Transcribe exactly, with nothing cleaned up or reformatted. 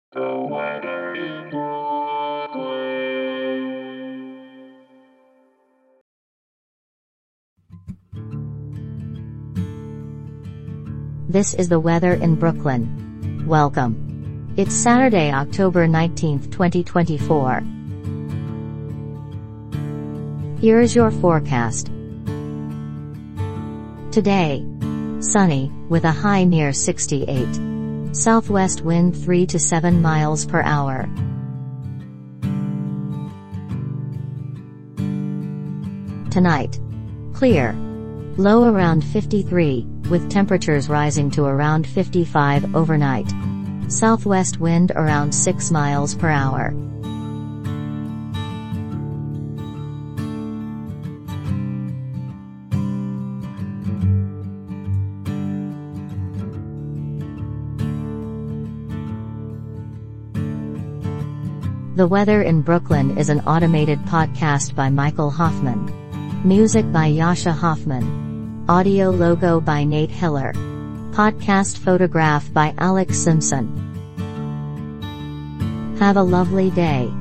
The weather in Brooklyn. This is the weather in Brooklyn. Welcome. It's Saturday, October nineteenth, twenty twenty-four. Here's your forecast. Today, sunny, with a high near sixty-eight. Southwest wind three to seven miles per hour. Tonight, clear. Low around fifty-three, with temperatures rising to around fifty-five overnight. Southwest wind around six miles per hour. The Weather in Brooklyn is an automated podcast by Michael Hoffman. Music by Yasha Hoffman. Audio logo by Nate Hiller. Podcast photograph by Alex Simpson. Have a lovely day.